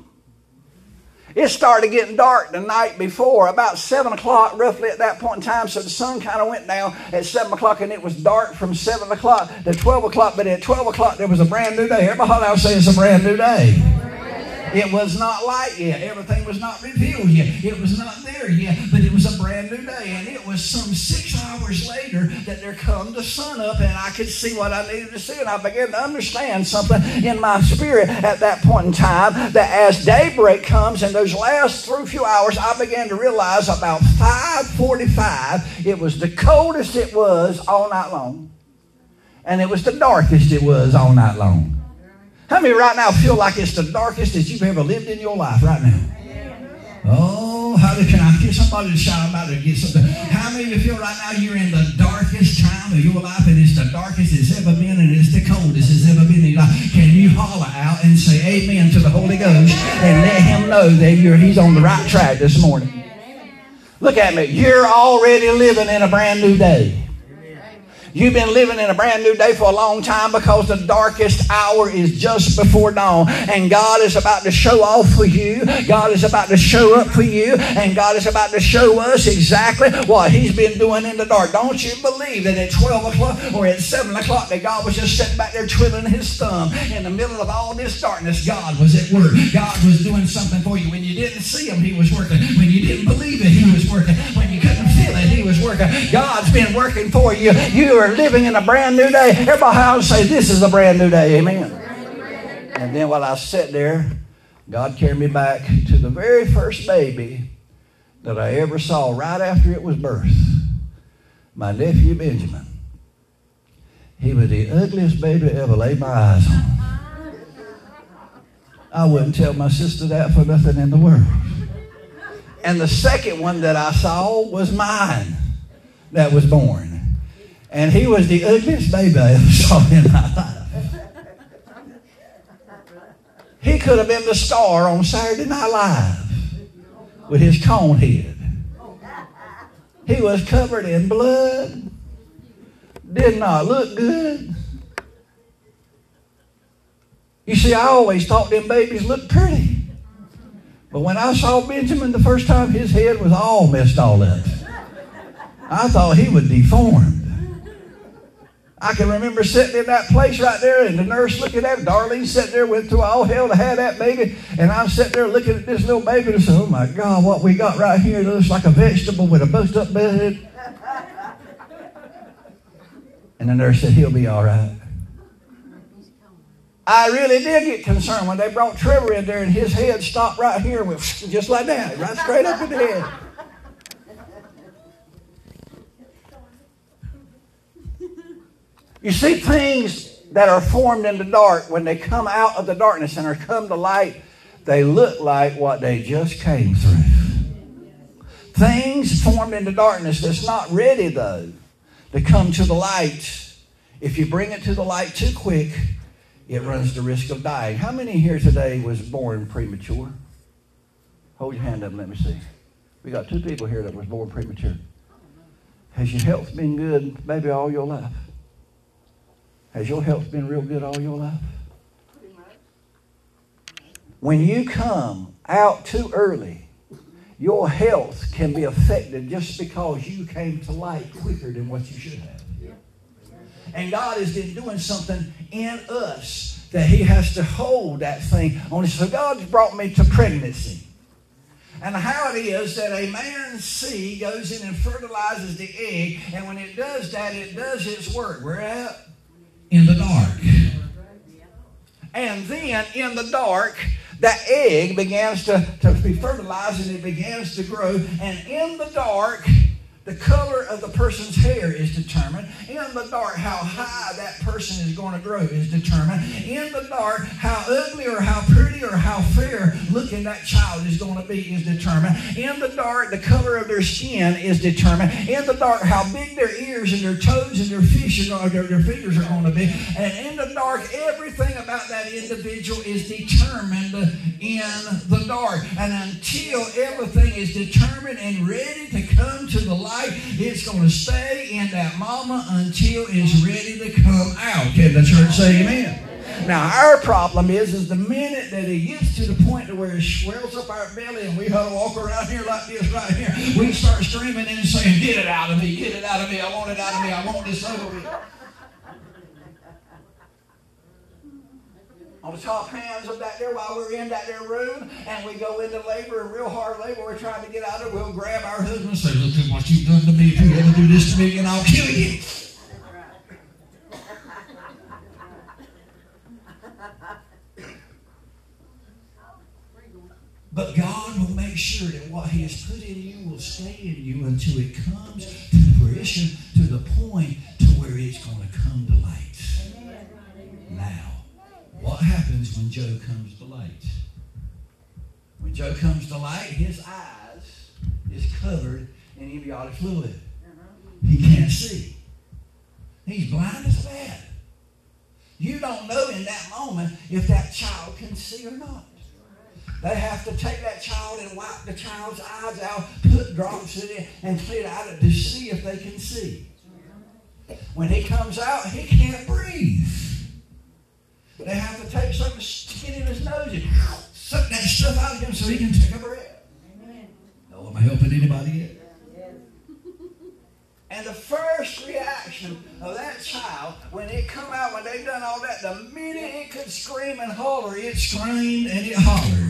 It started getting dark the night before, about seven o'clock, roughly at that point in time. So the sun kind of went down at seven o'clock, and it was dark from seven o'clock to twelve o'clock. But at twelve o'clock, there was a brand new day. Everybody holler, say it's a brand new day. It was not light yet. Everything was not revealed yet. It was not there yet, but it was a brand new day. And it was some six hours later that there come the sun up, and I could see what I needed to see. And I began to understand something in my spirit at that point in time, that as daybreak comes in those last three few hours, I began to realize about five forty-five, it was the coldest it was all night long. And it was the darkest it was all night long. How many right now feel like it's the darkest that you've ever lived in your life right now? Oh, how can I get somebody to shout about it or get something? How many of you feel right now you're in the darkest time of your life, and it's the darkest it's ever been, and it's the coldest it's ever been in your life? Can you holler out and say amen to the Holy Ghost and let him know that you're, he's on the right track this morning? Look at me. You're already living in a brand new day. You've been living in a brand new day for a long time, because the darkest hour is just before dawn. And God is about to show off for you. God is about to show up for you. And God is about to show us exactly what he's been doing in the dark. Don't you believe that at twelve o'clock or at seven o'clock that God was just sitting back there twiddling his thumb in the middle of all this darkness? God was at work. God was doing something for you. When you didn't see him, he was working. When you didn't believe it, he was working. When you couldn't feel it, he was working. God's been working for you. You are living in a brand new day. Everybody house say, this is a brand new day. Amen. And then while I sat there, God carried me back to the very first baby that I ever saw right after it was birthed. My nephew Benjamin. He was the ugliest baby I ever laid my eyes on. I wouldn't tell my sister that for nothing in the world. And the second one that I saw was mine that was born. And he was the ugliest baby I ever saw in my life. He could have been the star on Saturday Night Live with his cone head. He was covered in blood. Did not look good. You see, I always thought them babies looked pretty. But when I saw Benjamin the first time, his head was all messed all up. I thought he was deformed. I can remember sitting in that place right there, and the nurse looking at it. Darlene sat there, went through all hell to have that baby. And I'm sitting there looking at this little baby and said, oh my God, what we got right here looks like a vegetable with a bust up bed. And the nurse said, he'll be all right. I really did get concerned when they brought Trevor in there, and his head stopped right here, with just like that, right straight up in the head. You see, things that are formed in the dark, when they come out of the darkness and are come to light, they look like what they just came through. Things formed in the darkness that's not ready, though, to come to the light. If you bring it to the light too quick, it runs the risk of dying. How many here today was born premature? Hold your hand up and let me see. We got two people here that was born premature. Has your health been good maybe all your life? Has your health been real good all your life? When you come out too early, your health can be affected just because you came to light quicker than what you should have. And God has been doing something in us that He has to hold that thing on. So God's brought me to pregnancy. And how it is that a man's seed goes in and fertilizes the egg, and when it does that, it does its work. Where at? In the dark. And then in the dark, that egg begins to, to be fertilized and it begins to grow. And in the dark, the color of the person's hair is determined. In the dark, how high that person is going to grow is determined. In the dark, how ugly or how pretty or how fair looking that child is going to be is determined. In the dark, the color of their skin is determined. In the dark, how big their ears and their toes and their, fish are, their, their fingers are going to be. And in the dark, everything about that individual is determined in the dark. And until everything is determined and ready to come to the light, it's going to stay in that mama until it's ready to come out. Can the church say amen? Now, our problem is, is the minute that it gets to the point to where it swells up our belly and we huddle walk around here like this right here, we start screaming and saying, get it out of me, get it out of me, I want it out of me, I want this over me. On the top hands of that there while we're in that there room and we go into labor and real hard labor we're trying to get out of it, we'll grab our husband and say, look at what you've done to me. If you ever do this to me again, I'll kill you. But God will make sure that what He has put in you will stay in you until it comes to fruition, to the point to where it's going to come to light. Now, what happens when Joe comes to light? When Joe comes to light, his eyes is covered in amniotic fluid. He can't see. He's blind as a bat. You don't know in that moment if that child can see or not. They have to take that child and wipe the child's eyes out, put drops in it, and clean it out to see if they can see. When he comes out, he can't breathe. They have to take something, stick it in his nose and suck that stuff out of him so he can take a breath. Amen. No, am I helping anybody yet? Yes. And the first reaction of that child, when it come out, when they done all that, the minute it could scream and holler, it screamed and it hollered.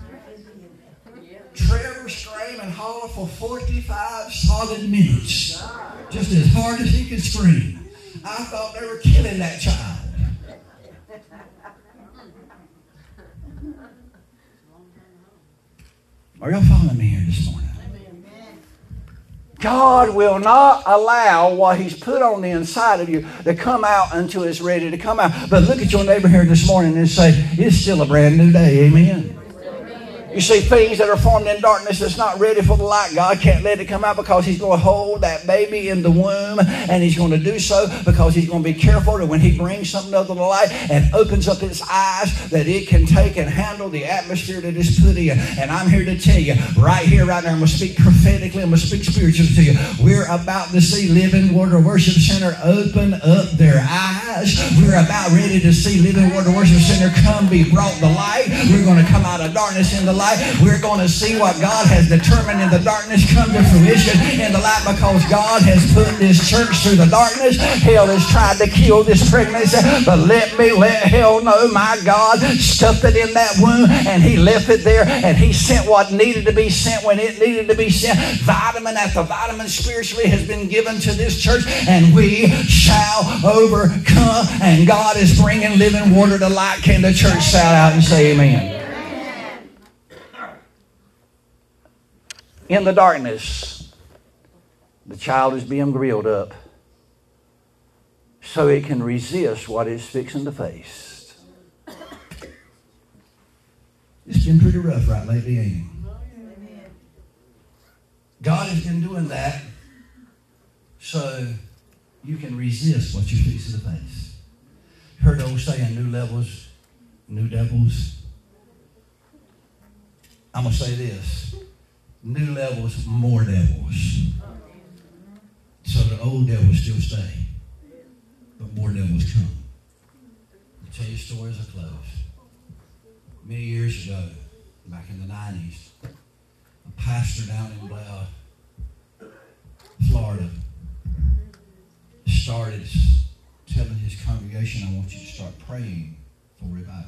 Trevor screamed and hollered for forty-five solid minutes. Just as hard as he could scream. I thought they were killing that child. Are y'all following me here this morning? God will not allow what He's put on the inside of you to come out until it's ready to come out. But look at your neighbor here this morning and say, it's still a brand new day. Amen. You see, things that are formed in darkness that's not ready for the light, God can't let it come out because He's going to hold that baby in the womb, and He's going to do so because He's going to be careful that when He brings something up to the light and opens up its eyes that it can take and handle the atmosphere that is put in. And I'm here to tell you, right here, right now, I'm going to speak prophetically, I'm going to speak spiritually to you. We're about to see Living Water Worship Center open up their eyes. We're about ready to see Living Water Worship Center come be brought to light. We're going to come out of darkness in the light. We're going to see what God has determined in the darkness come to fruition in the light because God has put this church through the darkness. Hell has tried to kill this pregnancy, but let me let hell know my God stuffed it in that womb and He left it there and He sent what needed to be sent when it needed to be sent. Vitamin after vitamin spiritually has been given to this church and we shall overcome, and God is bringing living water to light. Can the church shout out and say amen? In the darkness, the child is being grilled up so it can resist what it's fixing to face. It's been pretty rough right lately, ain't it? God has been doing that so you can resist what you're fixing to face. Heard the old saying, new levels, new devils. I'm going to say this. New levels, more devils. So the old devils still stay, but more devils come. tell you a story as I close. Many years ago, back in the nineties, a pastor down in Blau, Florida, started telling his congregation, I want you to start praying for revival.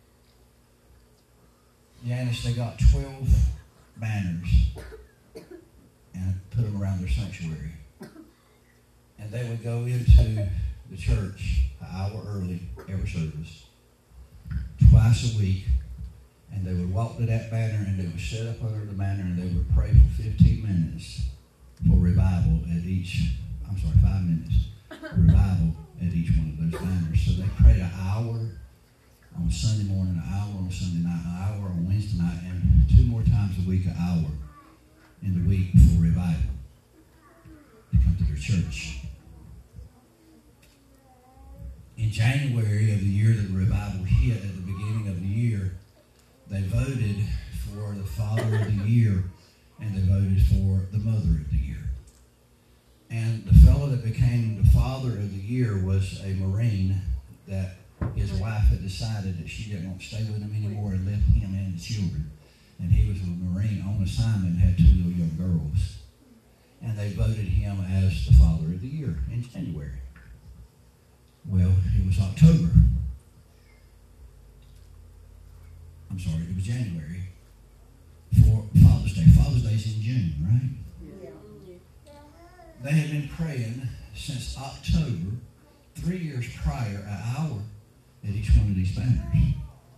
Janice, they got twelve banners and put them around their sanctuary. And they would go into the church an hour early every service, twice a week, and they would walk to that banner and they would sit up under the banner and they would pray for fifteen minutes for revival at each, I'm sorry, five minutes, revival at each one of those banners. So they prayed an hour on Sunday morning, an hour on Sunday night, an hour on Wednesday night, and two more times a week, an hour in the week for revival to come to their church. In January of the year that the revival hit, at the beginning of the year, they voted for the Father of the Year and they voted for the Mother of the Year. And the fellow that became the Father of the Year was a Marine that his wife had decided that she didn't want to stay with him anymore and left him and the children. And he was a Marine on assignment and had two little young girls. And they voted him as the Father of the Year in January. Well, it was October. I'm sorry, it was January for Father's Day. Father's Day is in June, right? Yeah. They had been praying since October, three years prior, an hour at each one of these banners.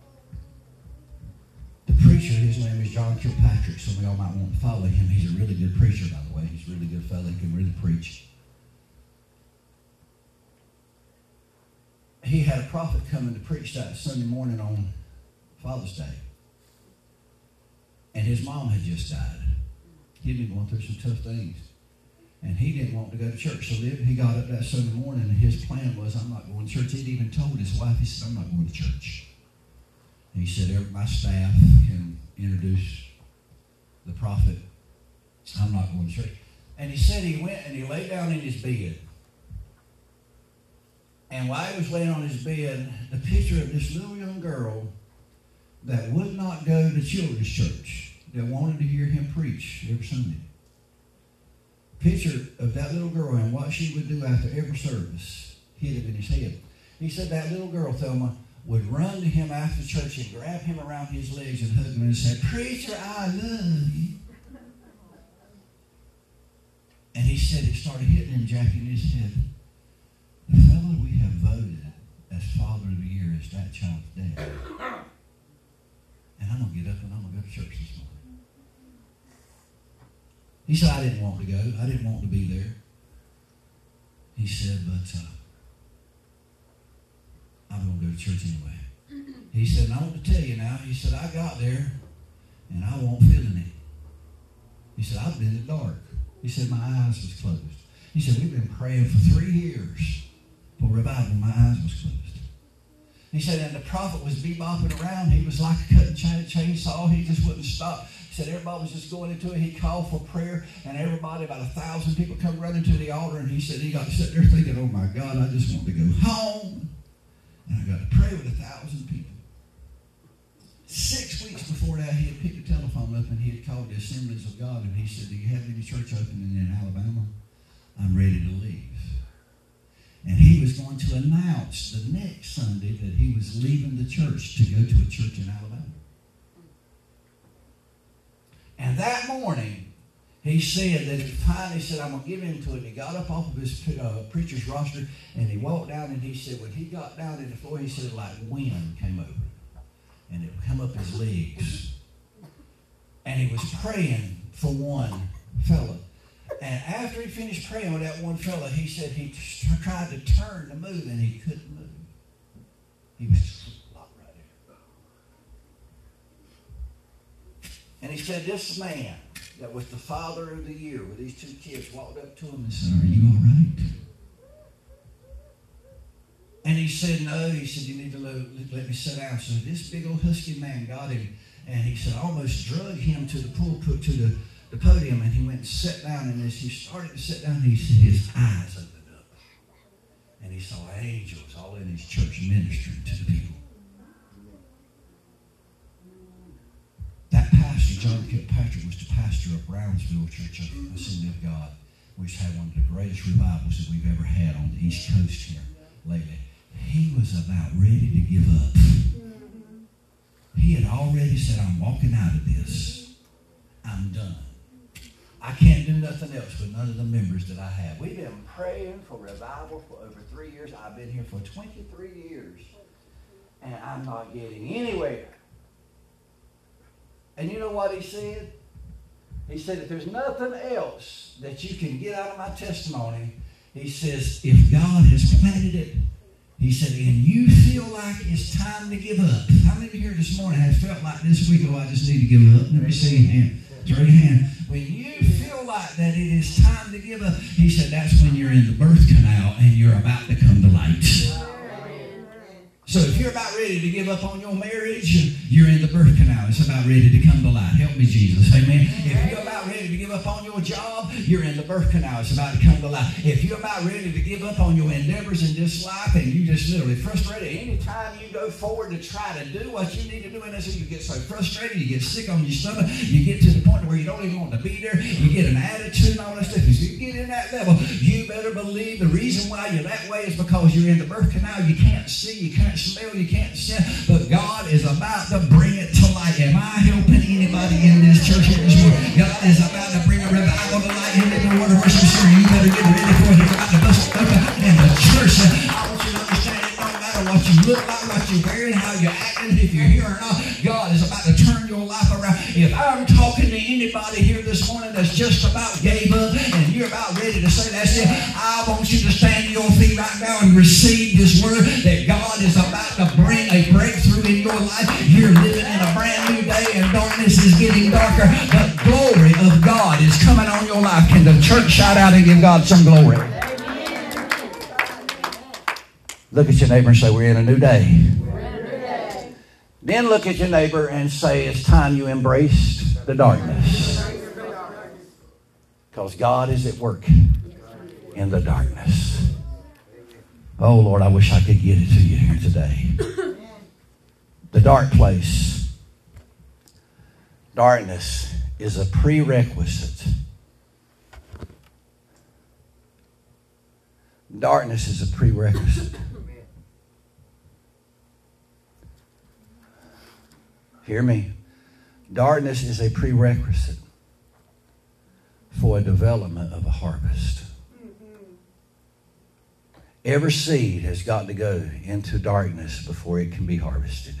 The preacher, his name is John Kilpatrick. Some of y'all might want to follow him. He's a really good preacher, by the way. He's a really good fellow. He can really preach. He had a prophet coming to preach that Sunday morning on Father's Day. And his mom had just died. He'd been going through some tough things. And he didn't want to go to church. So he got up that Sunday morning and his plan was, I'm not going to church. He'd even told his wife, he said, I'm not going to church. And he said, my staff can introduce the prophet. I'm not going to church. And he said he went and he lay down in his bed. And while he was laying on his bed, the picture of this little young girl that would not go to children's church, that wanted to hear him preach every Sunday. Picture of that little girl and what she would do after every service hit him in his head. He said that little girl, Thelma, would run to him after church and grab him around his legs and hug him and say, Preacher, I love you. And he said it started hitting him, Jackie, in his head. The fellow we have voted as Father of the Year is that child's dad. And I'm going to get up and I'm going to go to church this morning. He said, I didn't want to go. I didn't want to be there. He said, but uh, I'm going to go to church anyway. He said, and I want to tell you now, he said, I got there and I wasn't feeling it. He said, I've been in the dark. He said, my eyes was closed. He said, we've been praying for three years for revival. My eyes was closed. He said, and the prophet was bebopping around. He was like a cutting chain, chainsaw. He just wouldn't stop. He said everybody was just going into it. He called for prayer, and everybody, about a thousand people, come running to the altar. And he said he got to sit there thinking, oh my God, I just want to go home. And I got to pray with a thousand people. Six weeks before that, he had picked the telephone up, and he had called the Assemblies of God, and he said, do you have any church opening in Alabama? I'm ready to leave. And he was going to announce the next Sunday that he was leaving the church to go to a church in Alabama. And that morning, he said that he finally said, I'm going to give in to it. And he got up off of his uh, preacher's roster, and he walked down, and he said when he got down to the floor, he said like wind came over him. And it would come up his legs. And he was praying for one fellow. And after he finished praying with that one fellow, he said he t- tried to turn to move, and he couldn't move. He was just locked right there. And he said this man that was the Father of the Year with these two kids walked up to him and said, are you all right? And he said, no. He said, you need to let, let me sit down. So this big old husky man got him, and he said, I almost drug him to the pulpit, to the the podium, and he went and sat down, and as he started to sit down, he said his eyes opened up. and he saw angels all in his church ministering to the people. That pastor, John Kilpatrick, was the pastor of Brownsville Church of Assembly of God, which had one of the greatest revivals that we've ever had on the East Coast here lately. He was about ready to give up. He had already said, I'm walking out of this. I'm done. I can't do nothing else with none of the members that I have. We've been praying for revival for over three years. I've been here for twenty-three years. And I'm not getting anywhere. And you know what he said? He said, if there's nothing else that you can get out of my testimony, he says, if God has planted it, he said, and you feel like it's time to give up. How many here this morning have felt like this week, oh, I just need to give up? Let me see your hand. Raise your hand. When you feel like that it is time to give up, he said, that's when you're in the birth canal and you're about to come to light. So if you're about ready to give up on your marriage, you're in the birth canal. It's about ready to come to light. Help me, Jesus. Amen. If you're about ready to give up on your job, you're in the birth canal. It's about to come to light. If you're about ready to give up on your endeavors in this life and you just literally frustrated, anytime you go forward to try to do what you need to do, and that's you get so frustrated, you get sick on your stomach, you get to the point where you don't even want to be there, you get an attitude and all that stuff. If you get in that level, you better believe the reason why you're that way is because you're in the birth canal. You can't see, you can't smell, you can't see, but God is about to bring it to light. Am I helping anybody in this church here this morning? God is about to bring a revival to light in the water worship service. You better get ready for it. He's about to bust it open in the church. I want you to understand it don't matter what you look like, what you're wearing, how you're acting, if you're here or not. God is about to turn your life around. If I'm talking to anybody here this morning that's just about gave up and you're about ready to say that's it, I want you to stand to your feet right now and receive this word that God is about to bring a breakthrough in your life. You're living in a brand new day and darkness is getting darker, but glory of God is coming on your life. Can the church shout out and give God some glory? Look at your neighbor and say, we're in a new day. We're in a new day. Then look at your neighbor and say, it's time you embraced the darkness. Because God is at work in the darkness. Oh, Lord, I wish I could get it to you here today. The dark place. Darkness is a prerequisite. Darkness is a prerequisite. Hear me. Darkness is a prerequisite for a development of a harvest. Every seed has got to go into darkness before it can be harvested.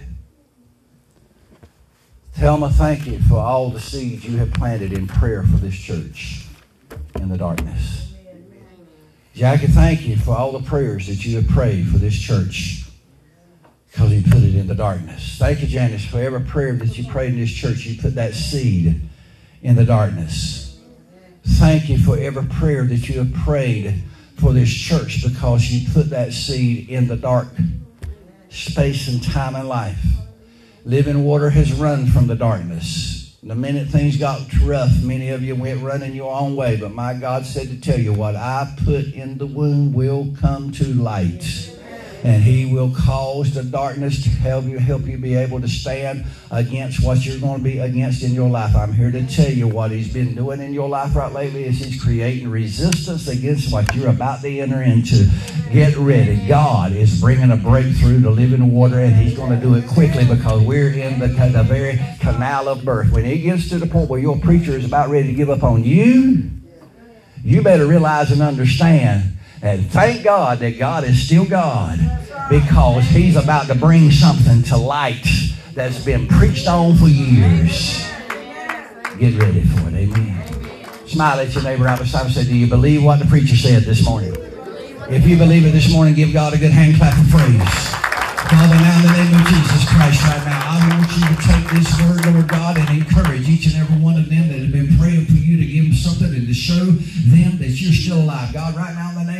Tell them thank you for all the seeds you have planted in prayer for this church in the darkness. Jackie, thank you for all the prayers that you have prayed for this church because you put it in the darkness. Thank you, Janice, for every prayer that you prayed in this church. You put that seed in the darkness. Thank you for every prayer that you have prayed for this church because you put that seed in the dark space and time in life. Living water has run from the darkness. The minute things got rough, many of you went running your own way. But my God said to tell you, what I put in the womb will come to light. And he will cause the darkness to help you, help you be able to stand against what you're going to be against in your life. I'm here to tell you what he's been doing in your life right lately is he's creating resistance against what you're about to enter into. Get ready. God is bringing a breakthrough to living water, and he's going to do it quickly because we're in the, the very canal of birth. When it gets to the point where your preacher is about ready to give up on you, you better realize and understand and thank God that God is still God because he's about to bring something to light that's been preached on for years. Get ready for it. Amen. Smile at your neighbor right beside and say, do you believe what the preacher said this morning? If you believe it this morning, give God a good hand clap of praise. Father, now in the name of Jesus Christ right now, I want you to take this word, Lord God, and encourage each and every one of them that have been praying for you to give them something and to show them that you're still alive. God, right now in the name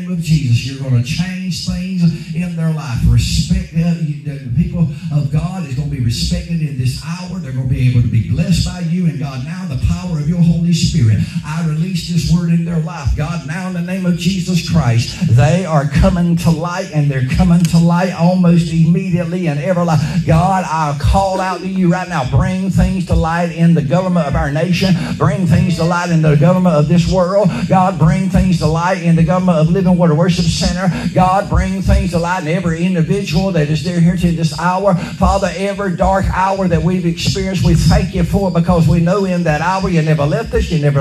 name of Jesus, you're going to change things in their life. Respect, uh, you, the people of God is going to be respected in this hour. They're going to be able to be blessed by you. And God, now the power of your Holy Spirit, I release this word in their life. God, now in the name of Jesus Christ, they are coming to light, and they're coming to light almost immediately in every life. God, I call out to you right now. Bring things to light in the government of our nation. Bring things to light in the government of this world. God, bring things to light in the government of Living Water Worship Center. God, bring things to light in every individual that is there here to this hour. Father, every dark hour that we've experienced, we thank you for it, because we know in that hour you never left us, you never